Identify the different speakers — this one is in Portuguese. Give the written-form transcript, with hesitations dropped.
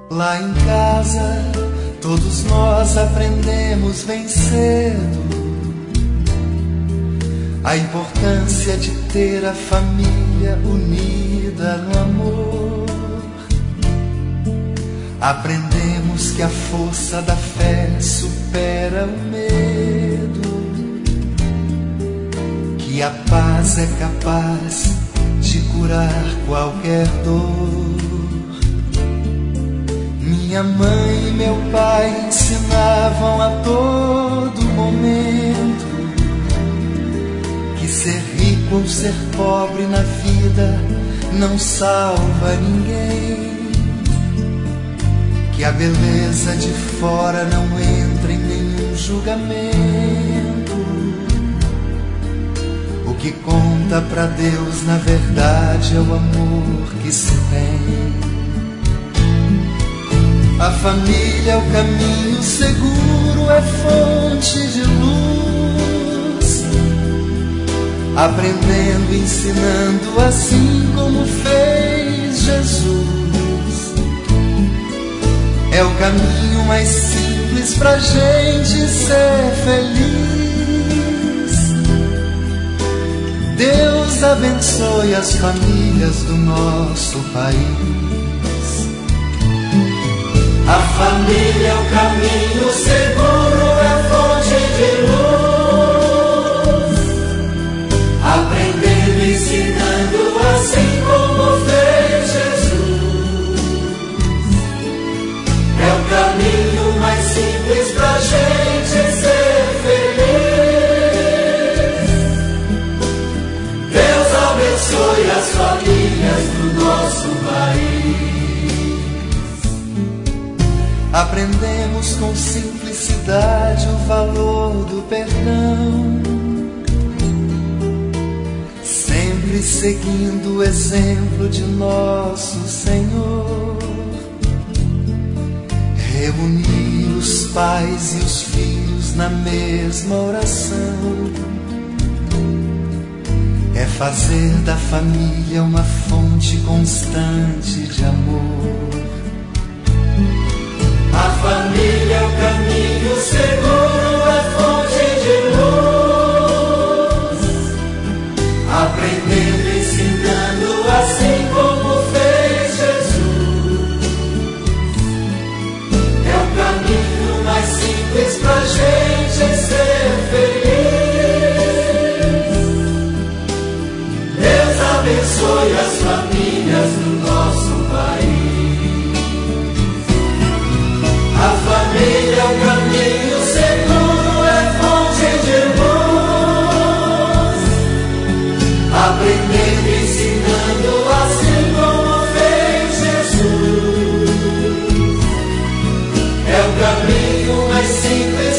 Speaker 1: Lá em casa, todos nós aprendemos bem cedo a importância de ter a família unida no amor. Aprendemos que a força da fé supera o medo, que a paz é capaz de curar qualquer dor. Minha mãe e meu pai ensinavam a todo momento que ser rico ou ser pobre na vida não salva ninguém, que a beleza de fora não entra em nenhum julgamento. O que conta pra Deus, na verdade, é o amor que se tem. A família é o caminho seguro, é fonte de luz, aprendendo, ensinando, assim como fez Jesus. É o caminho mais simples pra gente ser feliz. Deus abençoe as famílias do nosso país.
Speaker 2: A família é o caminho seguro, é fonte de luz, aprendendo, ensinando, assim como fez Jesus. É o caminho mais simples pra gente ser feliz. Deus abençoe as famílias do nosso país.
Speaker 1: Aprendemos com simplicidade o valor do perdão, sempre seguindo o exemplo de nosso Senhor. Reunir os pais e os filhos na mesma oração é fazer da família uma fonte constante de amor.
Speaker 2: A família é o caminho seguro, é fonte de luz, aprendendo, ensinando, assim como fez Jesus. É o caminho mais simples pra gente ser feliz. Deus abençoe as famílias do nosso país. A família é o caminho seguro, é fonte de luz, aprendendo, ensinando, assim como fez Jesus. É o caminho mais simples